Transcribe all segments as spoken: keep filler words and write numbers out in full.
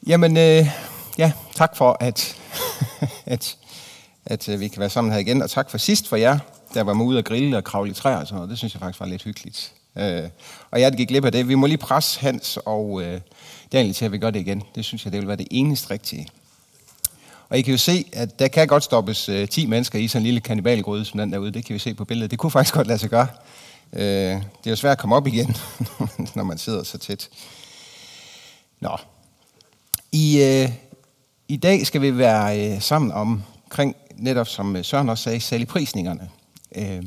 Jamen, øh, ja, tak for, at, at, at vi kan være sammen her igen. Og tak for sidst for jer, der var med ude at grille og kravle i træer og sådan noget. Det synes jeg faktisk var lidt hyggeligt. Øh, og jeg gik glip af det. Vi må lige presse Hans og øh, Daniel til, at vi gør det igen. Det synes jeg, det vil være det eneste rigtige. Og I kan jo se, at der kan godt stoppes øh, ti mennesker i sådan en lille kannibalgryde som den derude. Det kan vi se på billedet. Det kunne faktisk godt lade sig gøre. Øh, det er jo svært at komme op igen, når man sidder så tæt. Nå. I, øh, I dag skal vi være øh, sammen omkring, netop som Søren også sagde, saligprisningerne. Øh,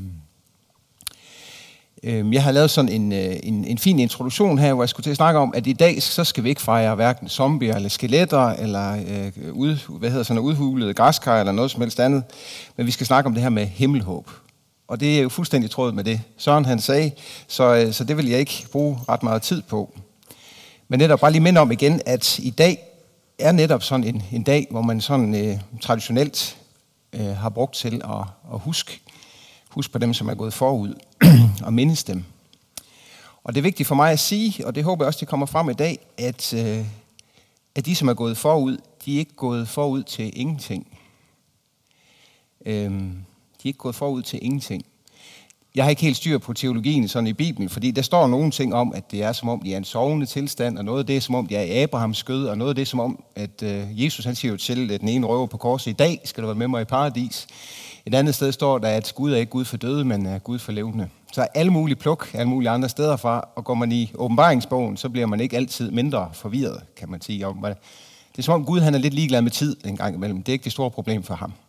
øh, jeg har lavet sådan en, øh, en, en fin introduktion her, hvor jeg skulle til at snakke om, at i dag så skal vi ikke fejre hverken zombier eller skeletter, eller øh, ud, hvad hedder sådan, udhulede græskar eller noget som helst andet, men vi skal snakke om det her med himmelhåb. Og det er jo fuldstændig tråd med det, Søren han sagde, så, øh, så det vil jeg ikke bruge ret meget tid på. Men netop bare lige minde om igen, at i dag er netop sådan en, en dag, hvor man sådan øh, traditionelt øh, har brugt til at, at huske, huske på dem, som er gået forud, og mindes dem. Og det er vigtigt for mig at sige, og det håber jeg også, det kommer frem i dag, at, øh, at de, som er gået forud, de er ikke gået forud til ingenting. Øh, de er ikke gået forud til ingenting. Jeg har ikke helt styr på teologien sådan i Bibelen, fordi der står nogle ting om, at det er som om, de er en sovende tilstand, og noget af det er som om, de er i Abrahams skød, og noget af det er som om, at øh, Jesus han siger jo til den ene røver på korset, i dag skal du være med mig i paradis. Et andet sted står der, at Gud er ikke Gud for døde, men er Gud for levende. Så er alle mulige pluk, alle mulige andre steder fra, og går man i åbenbaringsbogen, så bliver man ikke altid mindre forvirret, kan man sige. Det er som om Gud han er lidt ligeglad med tid en gang imellem. Det er ikke det store problem for ham.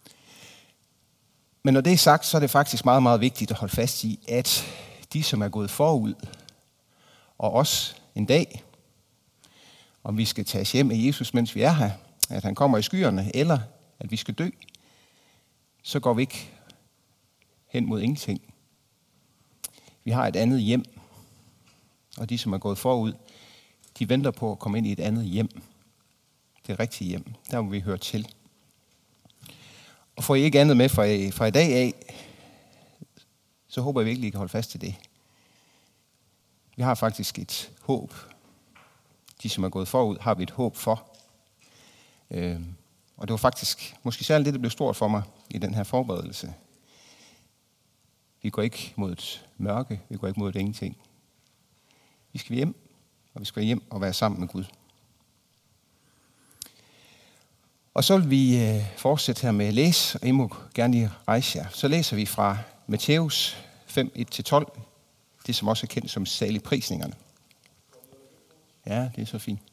Men når det er sagt, så er det faktisk meget, meget vigtigt at holde fast i, at de, som er gået forud, og os en dag, om vi skal tages hjem af Jesus, mens vi er her, at han kommer i skyerne, eller at vi skal dø, så går vi ikke hen mod ingenting. Vi har et andet hjem, og de, som er gået forud, de venter på at komme ind i et andet hjem. Det rigtige hjem, der må vi høre til. Og får I ikke andet med fra i, fra i dag af, så håber jeg virkelig, I kan holde fast til det. Vi har faktisk et håb. De, som er gået forud, har vi et håb for. Øh, og det var faktisk måske særligt det, der blev stort for mig i den her forberedelse. Vi går ikke mod et mørke, vi går ikke mod et ingenting. Vi skal hjem, og vi skal hjem og være sammen med Gud. Og så vil vi øh, fortsætte her med at læse, og I må gerne lige rejse jer. Så læser vi fra Matthæus fem, et til tolv, det som også er kendt som saligprisningerne. Ja, det er så fint.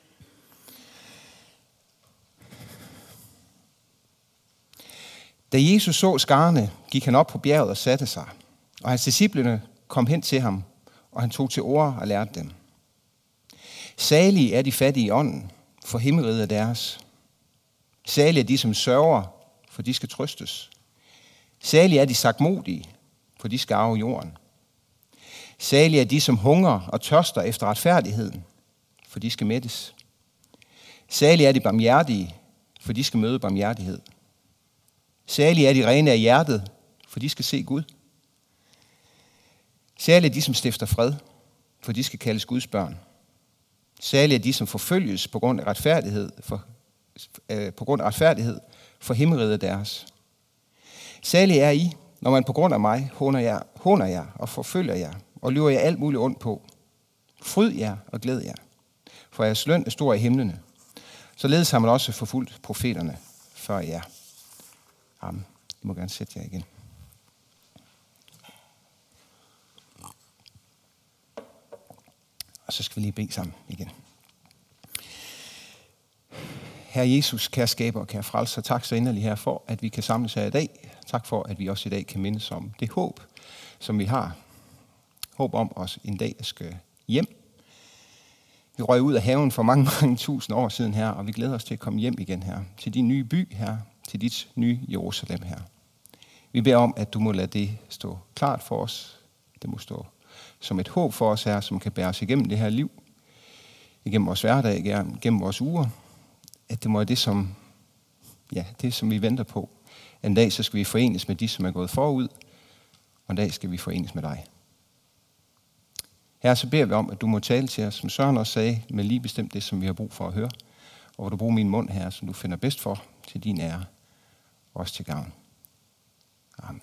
Da Jesus så skarne, gik han op på bjerget og satte sig, og hans disciplene kom hen til ham, og han tog til orde og lærte dem. Salige er de fattige i ånden, for himmeriget er deres. Salige er de, som sørger, for de skal trøstes. Salige er de sagtmodige, for de skal arve jorden. Salige er de, som hungrer og tørster efter retfærdigheden, for de skal mættes. Salige er de barmhjertige, for de skal møde barmhjertighed. Salige er de rene af hjertet, for de skal se Gud. Salige er de, som stifter fred, for de skal kaldes Guds børn. Salige er de, som forfølges på grund af retfærdighed, for på grund af retfærdighed, for himmeriget er deres. Salige er I, når man på grund af mig håner jer, håner jer og forfølger jer, og lyver jer alt muligt ondt på. Fryd jer og glæd jer, for jeres løn er stor i himlene. Således har man også forfulgt profeterne før jer. Amen. I må gerne sætte jer igen. Og så skal vi lige bede sammen igen. Herre Jesus, kære skaber og kære frelser, tak så inderligt her for, at vi kan samles her i dag. Tak for, at vi også i dag kan mindes om det håb, som vi har. Håb om os en dag at skal hjem. Vi røg ud af haven for mange, mange tusind år siden her, og vi glæder os til at komme hjem igen her. Til din nye by her, til dit nye Jerusalem her. Vi beder om, at du må lade det stå klart for os. Det må stå som et håb for os her, som kan bære os igennem det her liv. Igennem vores hverdag, igennem vores uger. At det må være det, som, ja, det, som vi venter på. En dag så skal vi forenes med de, som er gået forud, og en dag skal vi forenes med dig. Herre, så beder vi om, at du må tale til os, som Søren også sagde, med lige bestemt det, som vi har brug for at høre. og hvor du bruger min mund her, som du finder bedst for, til din ære, også til gavn. Amen.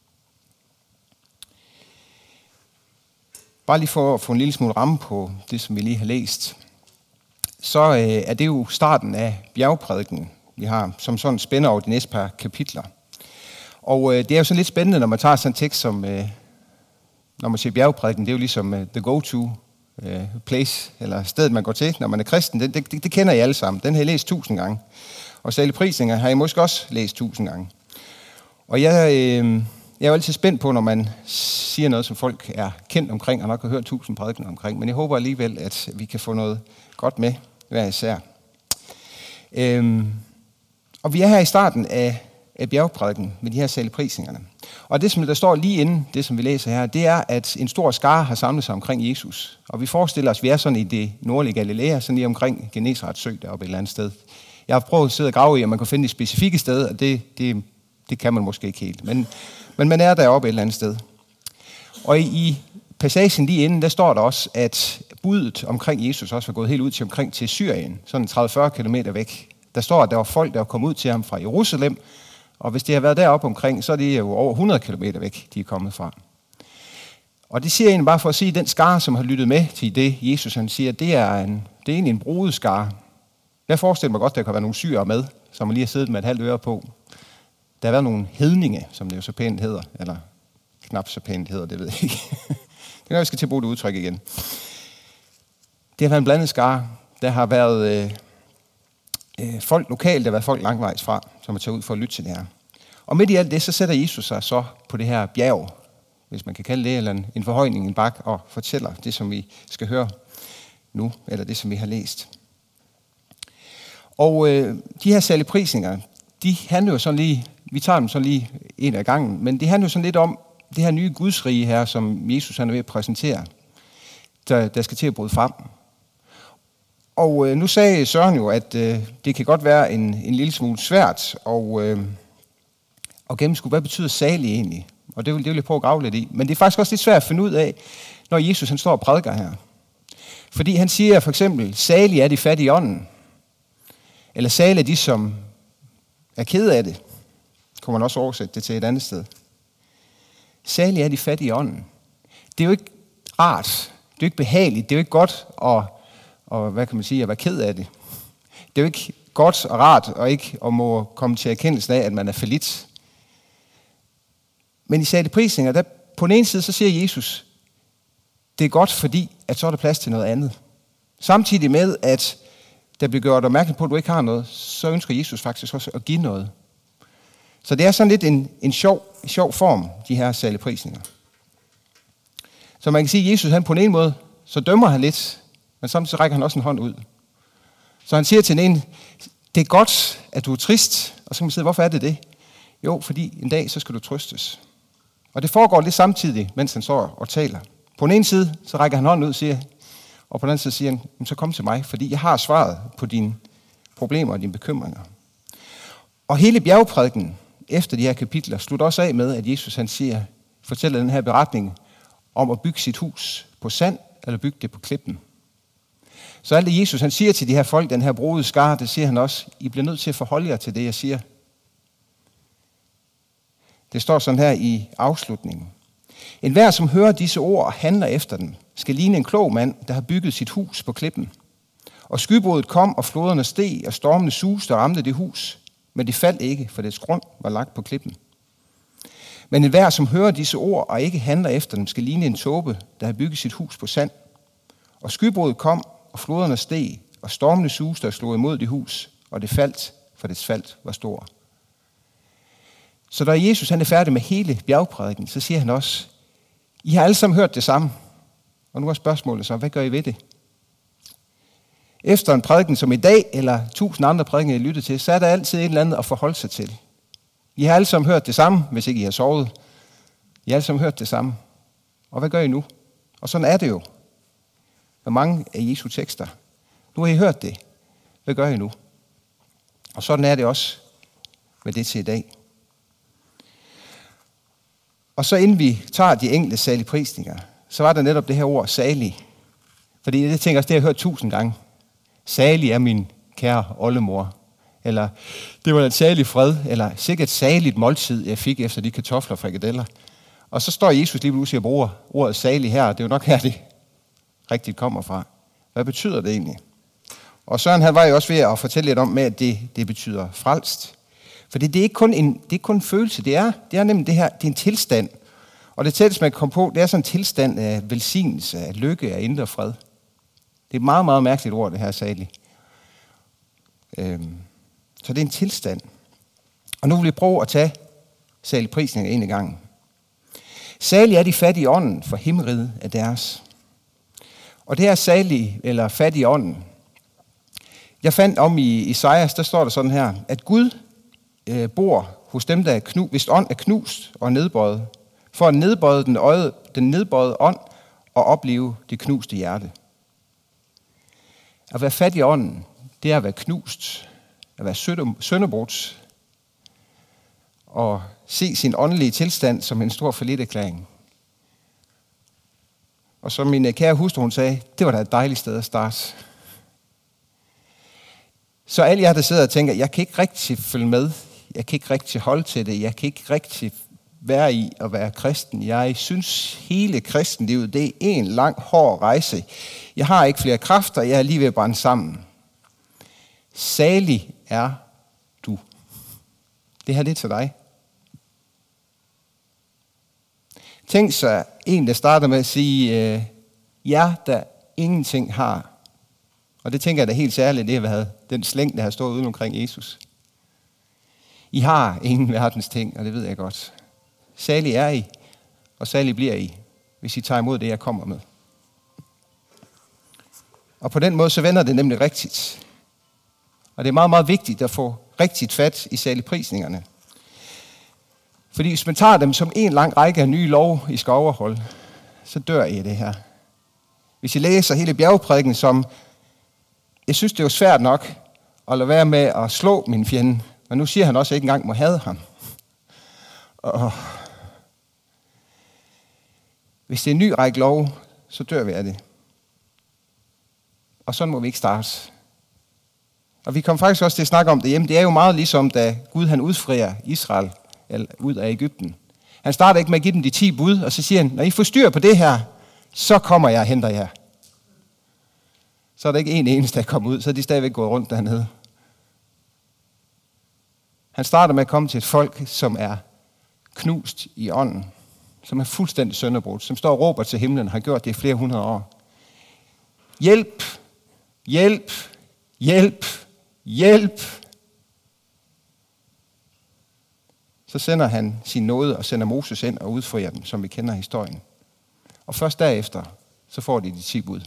Bare lige for at få en lille smule ramme på det, som vi lige har læst, så øh, er det jo starten af bjergprædiken, vi har, som sådan spænder over de næste par kapitler. Og øh, det er jo sådan lidt spændende, når man tager sådan en tekst som, øh, når man siger bjergprædiken, det er jo ligesom øh, the go-to øh, place, eller stedet, man går til, når man er kristen. Det, det, det kender I alle sammen. Den har jeg læst tusind gange. Og saligprisninger har I måske også læst tusind gange. Og jeg, øh, jeg er jo altid spændt på, når man siger noget, som folk er kendt omkring, og nok har hørt tusind prædikener omkring. Men jeg håber alligevel, at vi kan få noget godt med hver især. Øh, og vi er her i starten af af bjergprædiken med de her saligprisningerne. Og det, som der står lige inden det, som vi læser her, det er, at en stor skare har samlet sig omkring Jesus. Og vi forestiller os, at vi er sådan i det nordlige Galilea, sådan lige omkring Genesarets sø deroppe et eller andet sted. Jeg har prøvet at sidde og grave i, om man kan finde det specifikke sted, og det, det, det kan man måske ikke helt. Men, men man er deroppe et eller andet sted. Og i, i passagen lige inden, der står der også, at budet omkring Jesus også var gået helt ud til omkring til Syrien, sådan tredive til fyrre kilometer væk. Der står, at der var folk, der var kommet ud til ham fra Jerusalem, og hvis de har været deroppe omkring, så er det jo over hundrede kilometer væk, de er kommet fra. Og det siger jeg egentlig bare for at sige, at den skare, som har lyttet med til det, Jesus han siger, det er, en, det er egentlig en broget skare. Jeg forestiller mig godt, at der kan være nogle syrere med, som man lige har siddet med et halvt øre på. Der har været nogle hedninge, som det jo så pænt hedder, eller knap så pænt hedder, det ved jeg ikke. Det kan vi skal til at bruge det udtryk igen. Det har været en blandet skare. Der har været øh, øh, folk lokalt, der har været folk langvejs fra, som er taget ud for at lytte til det her. Og midt i alt det, så sætter Jesus sig så på det her bjerg, hvis man kan kalde det, eller en, en forhøjning, en bak, og fortæller det, som vi skal høre nu, eller det, som vi har læst. Og øh, de her saligprisninger, de handler jo sådan lige, vi tager dem sådan lige en af gangen, men det handler jo sådan lidt om det her nye gudsrige her, som Jesus han er ved at præsentere, der, der skal til at bryde frem. Og øh, nu sagde Søren jo, at øh, det kan godt være en, en lille smule svært og, øh, at gennemskue, hvad betyder salig egentlig? Og det vil, det vil jeg prøve at grave lidt i. Men det er faktisk også lidt svært at finde ud af, når Jesus han står og prædiker her. Fordi han siger for eksempel, salig er de fattige i ånden. Eller salig er de, som er kede af det. Kunne man også oversætte det til et andet sted. Salig er de fattige i ånden. Det er jo ikke rart. Det er jo ikke behageligt. Det er jo ikke godt at, og, hvad kan man sige, at være ked af det. Det er jo ikke godt og rart, og ikke at må komme til erkendelsen af, at man er fallit. Men i saligprisninger, der på den ene side, så siger Jesus, det er godt, fordi at så er der plads til noget andet. Samtidig med, at der bliver gjort opmærksom på, at du ikke har noget, så ønsker Jesus faktisk også at give noget. Så det er sådan lidt en, en sjov, sjov form, de her saligprisninger. Så man kan sige, at Jesus han på en ene måde, så dømmer han lidt, men samtidig rækker han også en hånd ud. Så han siger til den ene, det er godt, at du er trist, og så kan man sige, hvorfor er det det? Jo, fordi en dag, så skal du trøstes. Og det foregår lidt samtidig, mens han står og taler. På den ene side, så rækker han hånden ud, siger, og på den anden side siger han, så kom til mig, fordi jeg har svaret på dine problemer og dine bekymringer. Og hele bjergprædiken, efter de her kapitler, slutter også af med, at Jesus han siger, fortæller den her beretning om at bygge sit hus på sand, eller bygge det på klippen. Så alt det Jesus han siger til de her folk, den her brogede skare, det siger han også, I bliver nødt til at forholde jer til det, jeg siger. Det står sådan her i afslutningen. En hver, som hører disse ord og handler efter dem, skal ligne en klog mand, der har bygget sit hus på klippen. Og skybruddet kom, og floderne steg, og stormene suste og ramte det hus. Men det faldt ikke, for dets grund var lagt på klippen. Men en hver, som hører disse ord og ikke handler efter dem, skal ligne en tåbe, der har bygget sit hus på sand. Og skybruddet kom, og floderne steg, og stormene suste og slog imod det hus, og det faldt, for dets fald var stor. Så da Jesus han er færdig med hele bjergprædiken, så siger han også, I har alle sammen hørt det samme. Og nu er spørgsmålet så, hvad gør I ved det? Efter en prædiken som i dag, eller tusind andre prædikener, I lytter til, så er der altid et eller andet at forholde sig til. I har alle sammen hørt det samme, hvis ikke I har sovet. I har alle sammen hørt det samme. Og hvad gør I nu? Og sådan er det jo. Med mange af Jesu tekster. Nu har I hørt det. Hvad gør I nu? Og sådan er det også med det til i dag. Og så inden vi tager de enkelte saligprisninger, så var der netop det her ord salig. Fordi det tænker jeg, det har jeg hørt tusind gange. Salig er min kære oldemor. Eller det var en salig fred, eller sikkert et saligt måltid, jeg fik efter de kartofler og frikadeller. Og så står Jesus lige pludselig og bruger ordet salig her. Det er jo nok her, det rigtigt kommer fra. Hvad betyder det egentlig? Og Søren han var jo også ved at fortælle lidt om, med, at det, det betyder frelst. For det, det er ikke kun en, det er ikke kun en følelse, det er, det er nemlig det her, det er en tilstand. Og det tætteste, man kan komme på, det er sådan en tilstand af velsignelse, af lykke, af indre fred. Det er et meget, meget mærkeligt ord, det her salig. Øhm, så det er en tilstand. Og nu vil vi prøve at tage saligprisningen en i gangen. Salig er de fattige i ånden, for himmeriget er deres. Og det her salig, eller fattige i ånden, jeg fandt om i Esajas, der står der sådan her, at Gud øh, bor hos dem, der er knust, hvis ånd er knust og nedbøjet, for at nedbøje den, øje, den nedbøjede ånd og opleve det knuste hjerte. At være fattig i ånden, det er at være knust, at være sønderbrudt, og se sin åndelige tilstand som en stor falliterklæring. Og som min kære hustru, hun sagde, det var da et dejligt sted at starte. Så alle jer, der sidder og tænker, jeg kan ikke rigtig følge med, jeg kan ikke rigtig holde til det, jeg kan ikke rigtig være i at være kristen. Jeg synes, hele kristenlivet, det er en lang, hård rejse. Jeg har ikke flere kræfter, jeg er lige ved at brænde sammen. Salig er du. Det her, det er til dig. Tænk så en, der starter med at sige, øh, jer, der ingenting har. Og det tænker jeg da helt særligt, det har været den slæng, der har stået ude omkring Jesus. I har ingen verdens ting, og det ved jeg godt. Salig er I, og salig bliver I, hvis I tager imod det, jeg kommer med. Og på den måde, så vender det nemlig rigtigt. Og det er meget, meget vigtigt at få rigtigt fat i saligprisningerne. Fordi hvis man tager dem som en lang række af nye lov, I skal overholde, så dør I af det her. Hvis I læser hele bjergprædiken som, jeg synes, det er jo svært nok at lade være med at slå min fjende, men nu siger han også, at jeg ikke engang må hade ham. Og hvis det er en ny række lov, så dør vi af det. Og sådan må vi ikke starte. Og vi kom faktisk også til at snakke om det hjemme. Det er jo meget ligesom, da Gud han udfrier Israel ud af Egypten. Han starter ikke med at give dem de ti bud, og så siger han, når I får styr på det her, så kommer jeg og henter jer. Så er der ikke en eneste, der kommer ud, så er de stadigvæk gået rundt dernede. Han starter med at komme til et folk, som er knust i ånden, som er fuldstændig sønderbrudt, som står og råber til himlen, har gjort det i flere hundrede år. Hjælp, hjælp, hjælp, hjælp. Så sender han sin nåde og sender Moses ind og udfrier dem, som vi kender historien. Og først derefter, så får de de ti bud.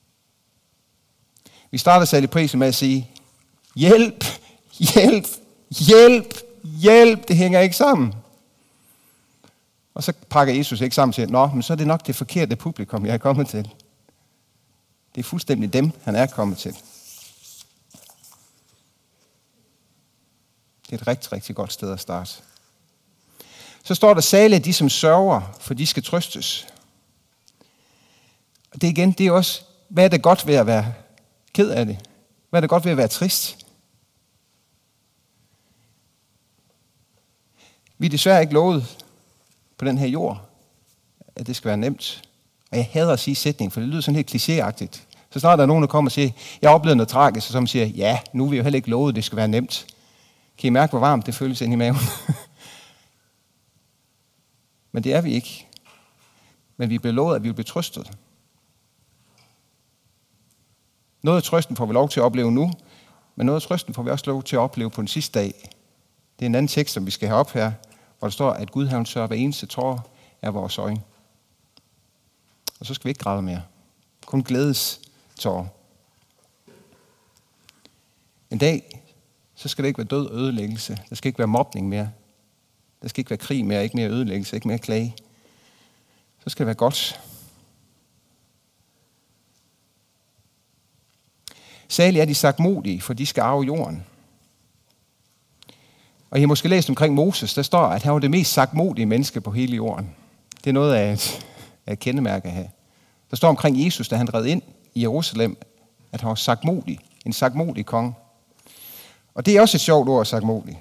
Vi starter saligprisen med at sige, hjælp, hjælp, hjælp, hjælp, det hænger ikke sammen. Og så pakker Jesus ikke sammen til, nå, men så er det nok det forkerte publikum, jeg er kommet til. Det er fuldstændig dem, han er kommet til. Det er et rigtig, rigtig godt sted at starte. Så står der, salige de, som sørger, for de skal trøstes. Og det igen, det er også, hvad er det godt ved at være ked af det? Hvad er det godt ved at være trist? Vi er desværre ikke lovet på den her jord, at det skal være nemt. Og jeg hader at sige sætning, for det lyder sådan helt klichéagtigt. Så snart der er nogen, der kommer og siger, jeg har oplevet noget tragisk, og så siger, ja, nu er vi jo heller ikke lovet, at det skal være nemt. Kan I mærke, hvor varmt det føles ind i maven? Men det er vi ikke. Men vi er blevet lovet, at vi vil blive trøstet. Noget af trøsten får vi lov til at opleve nu, men noget af trøsten får vi også lov til at opleve på den sidste dag. Det er en anden tekst, som vi skal have op her, hvor der står, at Gud har sørget hver eneste tår af vores øjne. Og så skal vi ikke græde mere. Kun glædes tårer. En dag, så skal det ikke være død og ødelæggelse. Der skal ikke være mobning mere. Der skal ikke være krig mere, ikke mere ødelæggelse, ikke mere klage. Så skal det være godt. Salige er de sagtmodige, for de skal arve jorden. Og I har måske læst omkring Moses, der står, at han var det mest sagtmodige menneske på hele jorden. Det er noget af et, af et kendemærke her. Der står omkring Jesus, da han red ind i Jerusalem, at han var sagtmodig, en sagtmodig konge. Og det er også et sjovt ord, sagtmodig.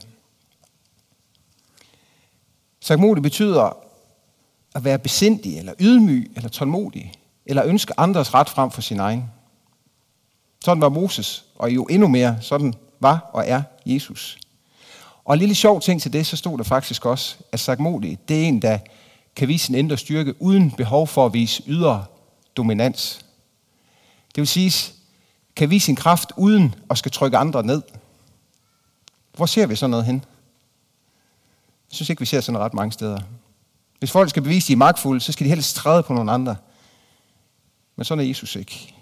Sagtmodig betyder at være besindig, eller ydmyg, eller tålmodig, eller ønske andres ret frem for sin egen. Sådan var Moses, og jo endnu mere, sådan var og er Jesus. Og en lille sjov ting til det, så stod der faktisk også, at sagtmodig, det er en, der kan vise sin indre styrke, uden behov for at vise ydre dominans. Det vil sige, kan vise sin kraft, uden at skal trykke andre ned. Hvor ser vi sådan noget hen? Jeg synes ikke, vi ser sådan ret mange steder. Hvis folk skal bevise, at de er magtfulde, så skal de helst træde på nogle andre. Men sådan er Jesus ikke.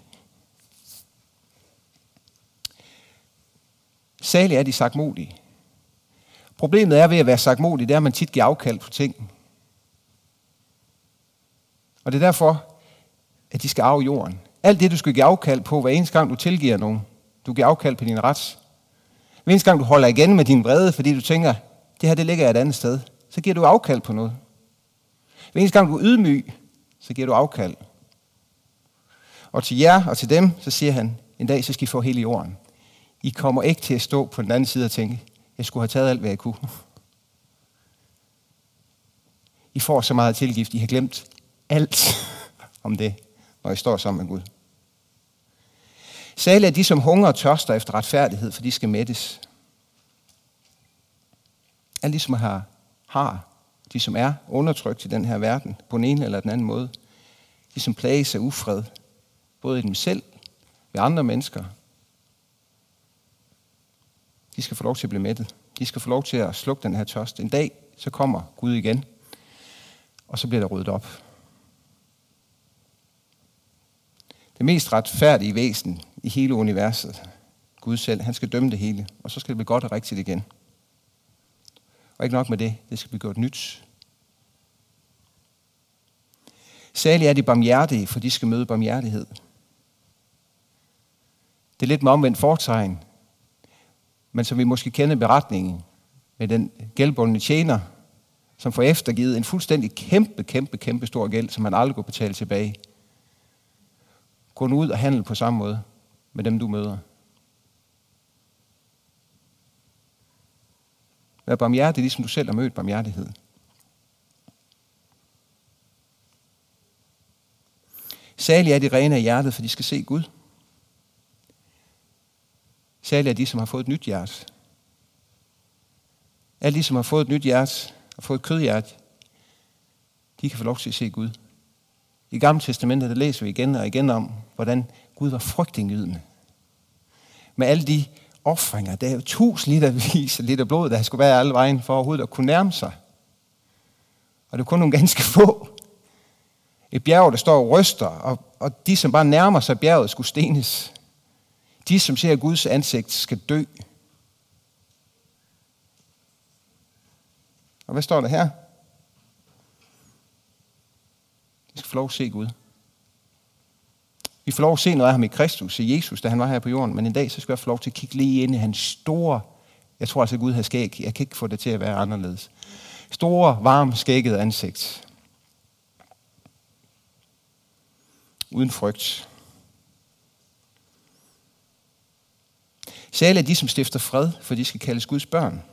Salig er de sagtmodige. Problemet er ved at være sagtmodig, det er, at man tit giver afkald på ting. Og det er derfor, at de skal arve jorden. Alt det, du skal give afkald på, hver eneste gang du tilgiver nogen, du giver afkald på din ret. Hver eneste gang du holder igen med din vrede, fordi du tænker, det her det ligger et andet sted, så giver du afkald på noget. Hver eneste gang du er ydmyg, så giver du afkald. Og til jer og til dem, så siger han, en dag så skal I få hele jorden. I kommer ikke til at stå på den anden side og tænke, jeg skulle have taget alt, hvad jeg kunne. I får så meget tilgift, I har glemt alt om det, når I står sammen med Gud. Salige er de, som hungrer og tørster efter retfærdighed, for de skal mættes. Alle de, som har, har, de som er undertrykt i den her verden, på den ene eller den anden måde. De, som plages af ufred, både i dem selv, ved andre mennesker. De skal få lov til at blive mættet. De skal få lov til at slukke den her tørst. En dag, så kommer Gud igen, og så bliver der ryddet op. Det mest retfærdige væsen i hele universet, Gud selv, han skal dømme det hele, og så skal det blive godt og rigtigt igen. Og ikke nok med det, det skal blive gjort nyt. Salige er de barmhjertige, for de skal møde barmhjertighed. Det er lidt med omvendt fortegn, men som vi måske kender beretningen med den gældbundne tjener, som får eftergivet en fuldstændig kæmpe, kæmpe, kæmpe stor gæld, som han aldrig kunne betale tilbage. Gå nu ud og handle på samme måde med dem, du møder. Vær barmhjertig, ligesom du selv har mødt barmhjertighed. Salige er de rene af hjertet, for de skal se Gud. Salige er de, som har fået et nyt hjerte. Alle de, som har fået et nyt hjerte og fået et kødhjerte, de kan få lov til at se Gud. I Gamle Testamentet, der læser vi igen og igen om, hvordan Gud var frygtindgydende. Med alle de ofringer, der er jo tusind litervis af liter blod, der skulle være alle vejen for overhovedet at kunne nærme sig. Og det er kun nogle ganske få. Et bjerg, der står og ryster, og, og de, som bare nærmer sig bjerget, skulle stenes. De, som ser Guds ansigt, skal dø. Og hvad står der her? Vi skal få lov at se Gud. Vi får lov at se noget af ham i Kristus, i Jesus, da han var her på jorden. Men en dag, så skal jeg få lov til at kigge lige ind i hans store, jeg tror altså, at Gud har skæg. Jeg kan ikke få det til at være anderledes. Store, varme, skæggede ansigt. Uden frygt. Salige er de, som stifter fred, for de skal kaldes Guds børn.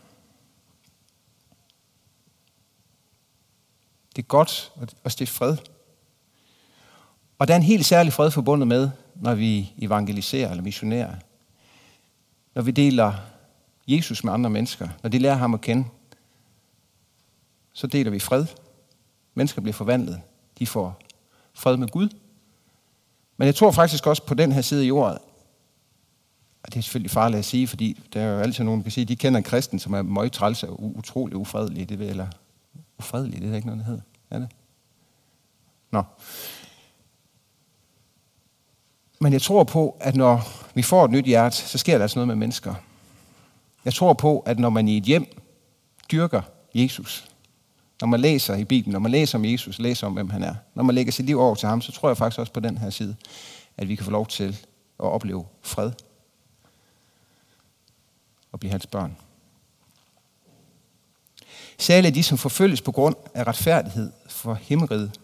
Det er godt at stifte fred. Og der er en helt særlig fred forbundet med, når vi evangeliserer eller missionerer. Når vi deler Jesus med andre mennesker. Når de lærer ham at kende. Så deler vi fred. Mennesker bliver forvandlet. De får fred med Gud. Men jeg tror faktisk også på den her side af jorden, og det er selvfølgelig farligt at sige, fordi der er jo altid nogen, der kan sige, at de kender en kristen, som er meget træls og utrolig ufredelig. Det ved, eller ufredelig, det er ikke noget, der hedder. Er det? Nå. Men jeg tror på, at når vi får et nyt hjerte, så sker der altså noget med mennesker. Jeg tror på, at når man i et hjem dyrker Jesus, når man læser i Bibelen, når man læser om Jesus, læser om, hvem han er, når man lægger sit liv over til ham, så tror jeg faktisk også på den her side, at vi kan få lov til at opleve fred og blive hans børn. Salige er de, som forfølges på grund af retfærdighed for himmeriget.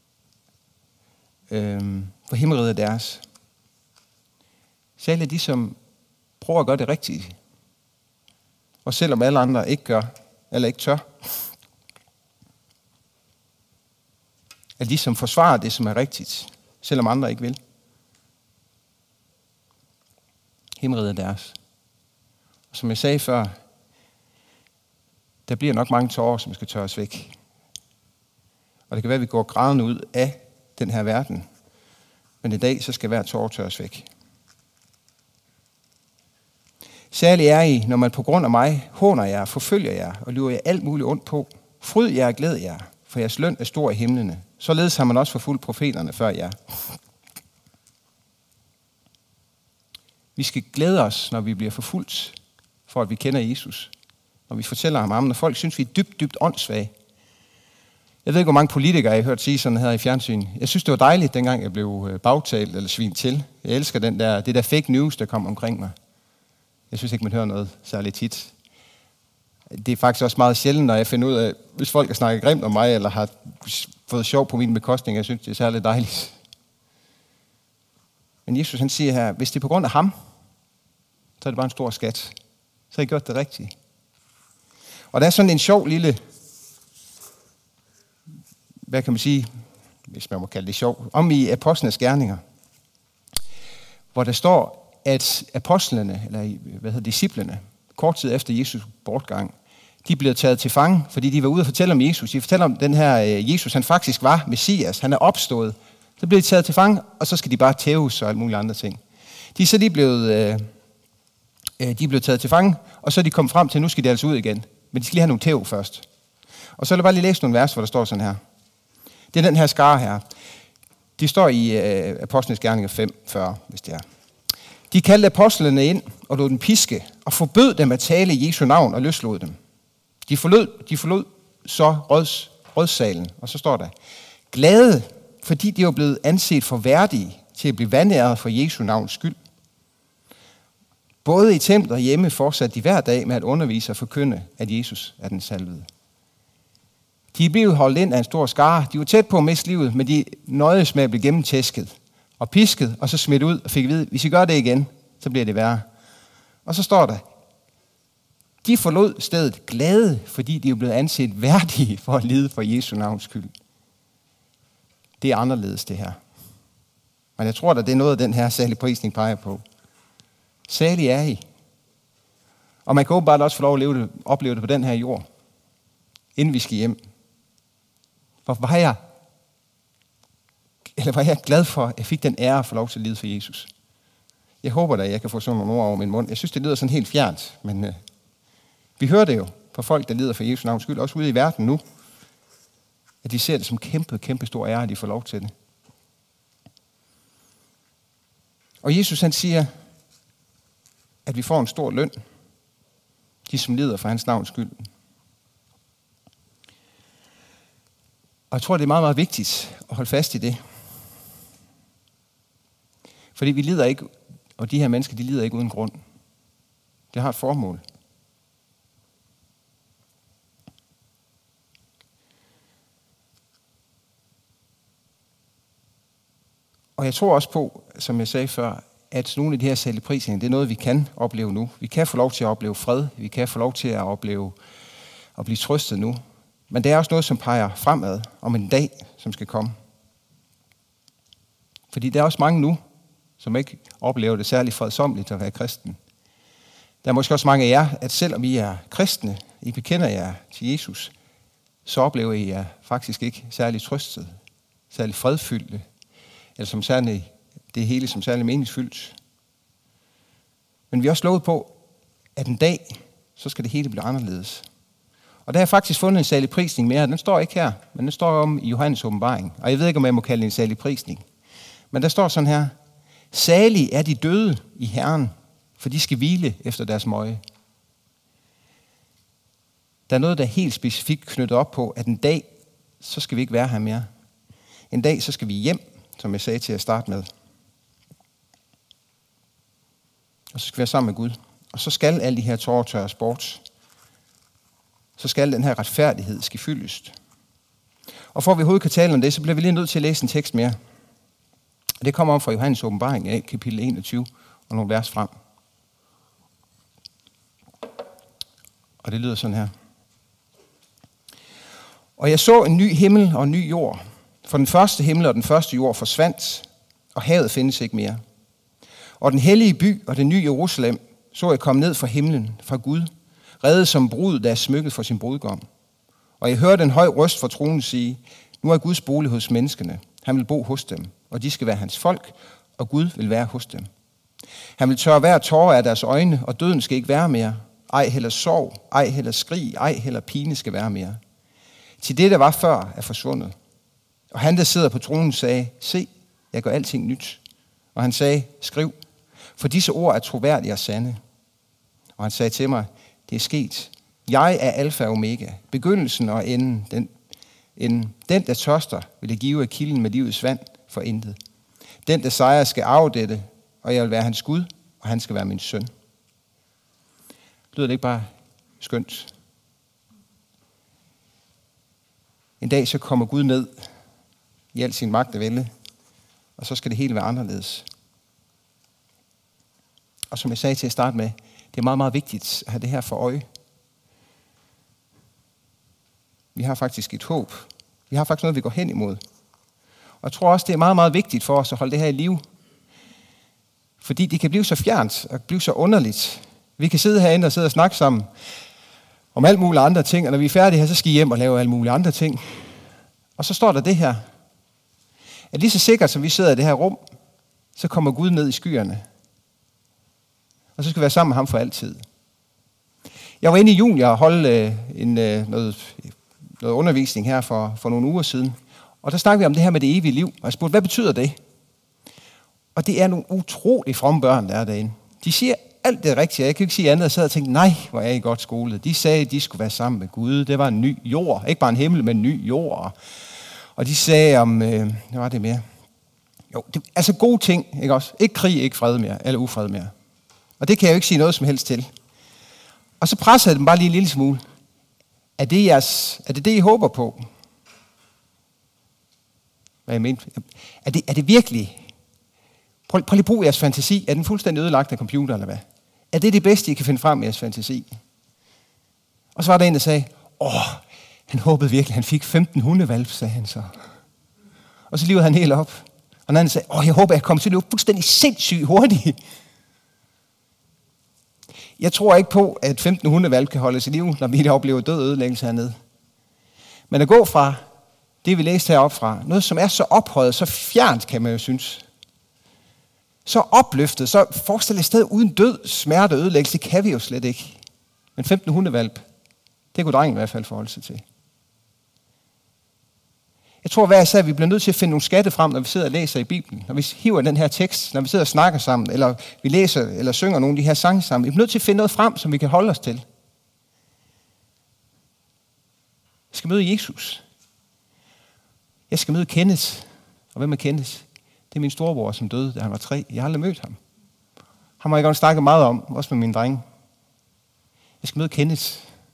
Øhm, for himmeriget er deres. Salige er de, som prøver at gøre det rigtige. Og selvom alle andre ikke gør, eller ikke tør, at de som forsvarer det, som er rigtigt, selvom andre ikke vil. Himmeriget er deres. Og som jeg sagde før, der bliver nok mange tårer, som skal tørres væk. Og det kan være, at vi går grædende ud af den her verden. Men i dag, så skal hver tårer tørres væk. Særligt er I, når man på grund af mig håner jer, forfølger jer og lyver jer alt muligt ondt på. Fryd jer og glæd jer, for jeres løn er stor i himlene. Således har man også forfulgt profeterne før jer. Vi skal glæde os, når vi bliver forfulgt, for at vi kender Jesus. Når vi fortæller ham om, når folk synes, vi er dybt, dybt åndssvage. Jeg ved ikke, hvor mange politikere jeg har hørt sige sådan her i fjernsyn. Jeg synes, det var dejligt, dengang jeg blev bagtalt eller svint til. Jeg elsker den der, det der fake news, der kom omkring mig. Jeg synes ikke, man hører noget særligt tit. Det er faktisk også meget sjældent, når jeg finder ud af, hvis folk har snakket grimt om mig, eller har fået sjov på min bekostning. Jeg synes, det er særligt dejligt. Men Jesus han siger her, hvis det er på grund af ham, så er det bare en stor skat. Så har I gjort det rigtigt. Og der er sådan en sjov lille, hvad kan man sige, hvis man må kalde det sjov, om i apostlenes gerninger, hvor der står, at apostlene, eller hvad hedder disciplene, kort tid efter Jesus bortgang, de blev taget til fange, fordi de var ude og fortælle om Jesus. De fortæller om den her Jesus, han faktisk var Messias, han er opstået. Så blev de taget til fange, og så skal de bare tæves og alle mulige andre ting. De er så lige blevet, øh, de er blevet taget til fange, og så er de kommet frem til, at nu skal de altså ud igen. Men de skal lige have nogle tæv først. Og så vil jeg bare lige læse nogle vers, hvor der står sådan her. Det er den her skare her. De står i øh, Apostlenes Gerninger fem fyrre, hvis det er. De kaldte apostlene ind og lod dem piske, og forbød dem at tale i Jesu navn og løslod dem. De forlod, de forlod så råds, rådssalen, og så står der, glade, fordi de var blevet anset for værdige til at blive vandæret for Jesu navns skyld. Både i templet og hjemme fortsatte de hver dag med at undervise og forkynde, at Jesus er den salvede. De blev holdt ind af en stor skare. De var tæt på at miste livet, men de nøjedes med at blive gennemtæsket og pisket, og så smidt ud og fik at vide, hvis I gør det igen, så bliver det værre. Og så står der, de forlod stedet glade, fordi de er blevet anset værdige for at lide for Jesu navns skyld. Det er anderledes det her. Men jeg tror, at det er noget af den her salig prisning peger på. Salig er I. Og man kan åbenbart også få lov at leve det, opleve det på den her jord, inden vi skal hjem. For var jeg, eller var jeg glad for, at jeg fik den ære at få lov til at lide for Jesus. Jeg håber da, at jeg kan få sådan nogle ord over min mund. Jeg synes, det lyder sådan helt fjernt, men øh, vi hører det jo på folk, der lider for Jesu navns skyld, også ude i verden nu, at de ser det som kæmpe, kæmpe stor ære, at de får lov til det. Og Jesus han siger, at vi får en stor løn, de som lider for hans navns skyld. Og jeg tror, det er meget, meget vigtigt at holde fast i det. Fordi vi lider ikke, og de her mennesker, de lider ikke uden grund. Det har et formål. Og jeg tror også på, som jeg sagde før, at nogle af de her saligprisninger, det er noget, vi kan opleve nu. Vi kan få lov til at opleve fred. Vi kan få lov til at opleve at blive trøstet nu. Men det er også noget, som peger fremad om en dag, som skal komme. Fordi der er også mange nu, som ikke oplever det særlig fredsomligt at være kristen. Der er måske også mange af jer, at selvom I er kristne, I bekender jer til Jesus, så oplever I jer faktisk ikke særlig trøstet, særlig fredfyldte, eller som særlig, det hele som særlig meningsfyldt. Men vi er også lovet på, at en dag, så skal det hele blive anderledes. Og der har jeg faktisk fundet en salig prisning mere. Den står ikke her, men den står om i Johannes åbenbaring. Og jeg ved ikke, om jeg må kalde det en salig prisning. Men der står sådan her. Salig er de døde i Herren, for de skal hvile efter deres møje. Der er noget, der er helt specifikt knyttet op på, at en dag, så skal vi ikke være her mere. En dag, så skal vi hjem, som jeg sagde til at starte med. Og så skal vi være sammen med Gud. Og så skal alle de her tårer tørres bort. Så skal den her retfærdighed ske fyldest. Og for at vi overhovedet kan tale om det, så bliver vi lige nødt til at læse en tekst mere. Og det kommer om fra Johannes åbenbaring, kapitel enogtyve, og nogle vers frem. Og det lyder sådan her. Og jeg så en ny himmel og en ny jord, for den første himmel og den første jord forsvandt, og havet findes ikke mere. Og den hellige by og det nye Jerusalem så jeg komme ned fra himlen, fra Gud, reddet som brud, der er smykket for sin brudgom. Og jeg hørte en høj røst fra tronen sige, nu er Guds bolig hos menneskene. Han vil bo hos dem, og de skal være hans folk, og Gud vil være hos dem. Han vil tørre hver tårer af deres øjne, og døden skal ikke være mere. Ej heller sorg, ej heller skrig, ej heller pine skal være mere. Til det, der var før, er forsvundet. Og han, der sidder på tronen, sagde, se, jeg gør alting nyt. Og han sagde, skriv, for disse ord er troværdige og sande. Og han sagde til mig, det er sket. Jeg er alfa og omega, begyndelsen og enden. Den, enden. Den, der tørster, vil jeg give af kilden med livets vand for intet. Den, der sejrer, skal arve dette, og jeg vil være hans Gud, og han skal være min søn. Lyder det ikke bare skønt? En dag så kommer Gud ned i al sin magt og vælde, og så skal det hele være anderledes. Og som jeg sagde til at starte med, det er meget, meget vigtigt at have det her for øje. Vi har faktisk et håb. Vi har faktisk noget, vi går hen imod. Og jeg tror også, det er meget, meget vigtigt for os at holde det her i live. Fordi det kan blive så fjernt og blive så underligt. Vi kan sidde herinde og sidde og snakke sammen om alt mulige andre ting, og når vi er færdige her, så skal I hjem og lave alle mulige andre ting. Og så står der det her. At lige så sikkert, som vi sidder i det her rum, så kommer Gud ned i skyerne. Og så skal vi være sammen med ham for altid. Jeg var inde i juni og holdt øh, en, øh, noget, noget undervisning her for, for nogle uger siden. Og der snakkede vi om det her med det evige liv. Og jeg spurgte, hvad betyder det? Og det er nogle utrolig fromme børn, der er derinde. De siger alt det rigtige. Jeg kan ikke sige andet. Jeg sad og tænkte, nej, hvor er I godt skolet. De sagde, at de skulle være sammen med Gud. Det var en ny jord. Ikke bare en himmel, men en ny jord. Og de sagde om, øh, hvad var det mere? Jo, det, altså gode ting, ikke også? Ikke krig, ikke fred mere, eller ufred mere. Og det kan jeg jo ikke sige noget som helst til. Og så presser jeg dem bare lige en lille smule. Er det, jeres, er det det, I håber på? Hvad jeg mente? Er det, er det virkelig? Prøv, prøv lige at bruge jeres fantasi. Er den fuldstændig ødelagt af computer, eller hvad? Er det det bedste, I kan finde frem i jeres fantasi? Og så var der en, der sagde, åh, han håbede virkelig, han fik femten hundevalp, sagde han så. Og så livede han helt op. Og den anden sagde, åh, jeg håber, jeg kommer til at løbe fuldstændig sindssygt hurtigt. Jeg tror ikke på, at femten hundevalp kan holdes i liv, når vi oplever død og ødelæggelse hernede. Men at gå fra det, vi læste heroppe fra, noget som er så ophøjet, så fjernt, kan man jo synes. Så opløftet, så forestil et sted uden død, smerte og ødelæggelse, det kan vi jo slet ikke. Men femten hundevalp, det kunne drengen i hvert fald forholde sig til. Jeg tror hver især, at vi bliver nødt til at finde nogle skatte frem, når vi sidder og læser i Bibelen. Når vi hiver den her tekst, når vi sidder og snakker sammen, eller vi læser eller synger nogle af de her sange sammen. Vi bliver nødt til at finde noget frem, som vi kan holde os til. Jeg skal møde Jesus. Jeg skal møde Kenneth. Og hvem er Kenneth? Det er min storebror, som døde, da han var tre. Jeg har aldrig mødt ham. Ham har jeg godt snakket meget om, også med mine drenge. Jeg skal møde Kenneth.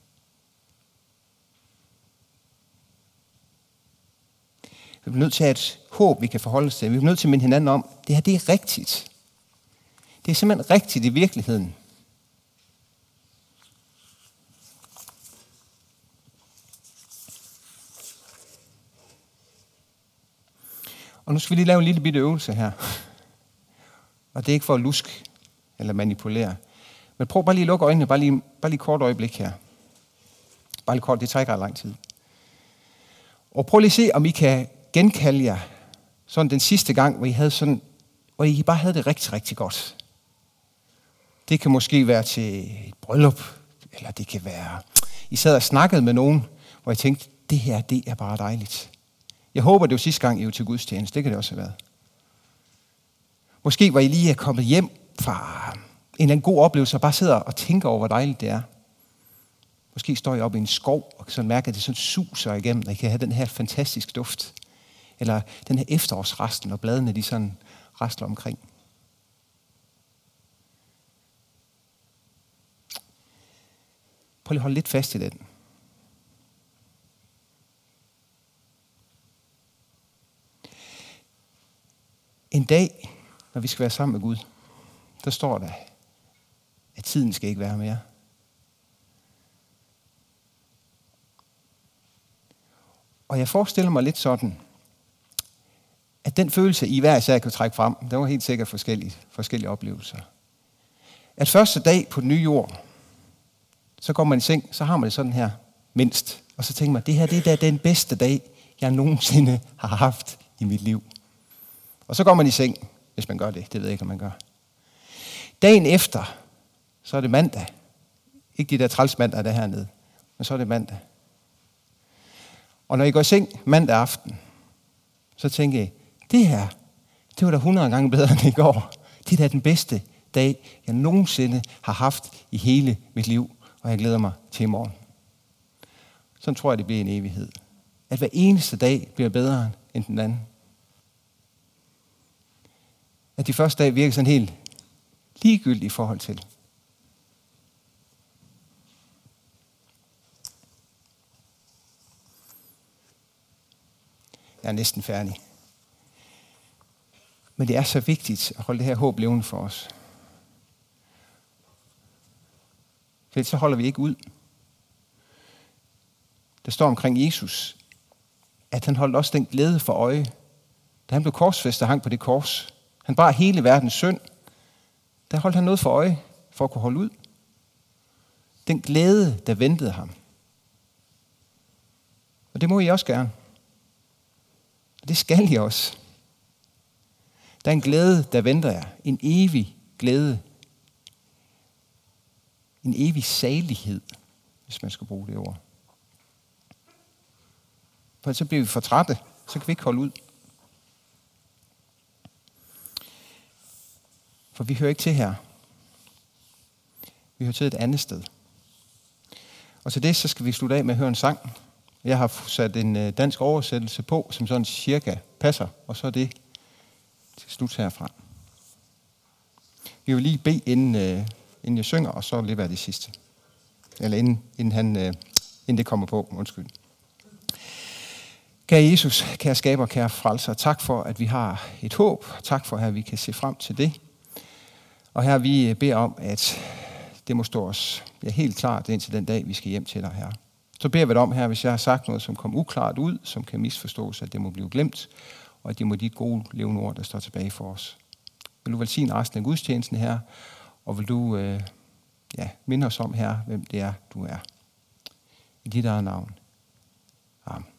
Vi bliver nødt til at have et håb, vi kan forholde os til. Vi bliver nødt til at minde hinanden om, det her, det er rigtigt. Det er simpelthen rigtigt i virkeligheden. Og nu skal vi lige lave en lille bitte øvelse her. Og det er ikke for at luske eller manipulere. Men prøv bare lige at lukke øjnene, bare lige, bare lige et kort øjeblik her. Bare lige kort, det tager ikke ret lang tid. Og prøv lige at se, om I kan genkalde jer sådan den sidste gang, hvor I, havde sådan, hvor I bare havde det rigtig, rigtig godt. Det kan måske være til et bryllup, eller det kan være, I sad og snakkede med nogen, hvor I tænkte, det her, det er bare dejligt. Jeg håber, det var sidste gang, I var til gudstjeneste. Det kan det også have været. Måske var I lige kommet hjem fra en eller anden god oplevelse, og bare sidder og tænker over, hvor dejligt det er. Måske står I oppe i en skov, og sådan mærker, at det sådan suser igennem, og I kan have den her fantastiske duft. Eller den her efterårsresten, og bladene de sådan rasler omkring. Prøv lige at holde lidt fast i den. En dag, når vi skal være sammen med Gud, der står der, at tiden skal ikke være mere. Og jeg forestiller mig lidt sådan, at den følelse, I hver især kan trække frem, der var helt sikkert forskellige, forskellige oplevelser. At første dag på den nye jord, så går man i seng, så har man det sådan her, mindst. Og så tænker man, det her det er da den bedste dag, jeg nogensinde har haft i mit liv. Og så går man i seng, hvis man gør det. Det ved jeg ikke, om man gør. Dagen efter, så er det mandag. Ikke de der trælsmandag, der er hernede, men så er det mandag. Og når I går i seng mandag aften, så tænker jeg, det her, det var da hundrede gange bedre end i går. Det er da den bedste dag, jeg nogensinde har haft i hele mit liv, og jeg glæder mig til i morgen. Sådan tror jeg, det bliver en evighed. At hver eneste dag bliver bedre end den anden. At de første dage virker sådan helt ligegyldigt i forhold til. Jeg er næsten færdig. Men det er så vigtigt at holde det her håb levende for os. For så holder vi ikke ud. Der står omkring Jesus, at han holdt også den glæde for øje. Da han blev korsfæstet og hang på det kors. Han bar hele verdens synd. Der holdt han noget for øje, for at kunne holde ud. Den glæde, der ventede ham. Og det må I også gerne. Og det skal I også. Der er en glæde, der venter jer. En evig glæde. En evig salighed, hvis man skal bruge det ord. For så bliver vi for trætte, så kan vi ikke holde ud. For vi hører ikke til her. Vi hører til et andet sted. Og til det, så skal vi slutte af med at høre en sang. Jeg har sat en dansk oversættelse på, som sådan cirka passer, og så er det til slut herfra. Vi vil lige bede, inden, øh, inden jeg synger, og så lige være det sidste. Eller inden, inden, han, øh, inden det kommer på. Undskyld. Kære Jesus, kære skaber, kære frelser, tak for, at vi har et håb. Tak for, at vi kan se frem til det. Og her vi beder om, at det må stå os ja, helt klart indtil den dag, vi skal hjem til dig, her. Så beder vi dig om her, hvis jeg har sagt noget, som kom uklart ud, som kan misforstås, at det må blive glemt, og at det må de gode levende ord, der står tilbage for os. Vil du velsigne resten af gudstjenesten her, og vil du øh, ja, minde os om her, hvem det er, du er. I dit eget navn. Amen.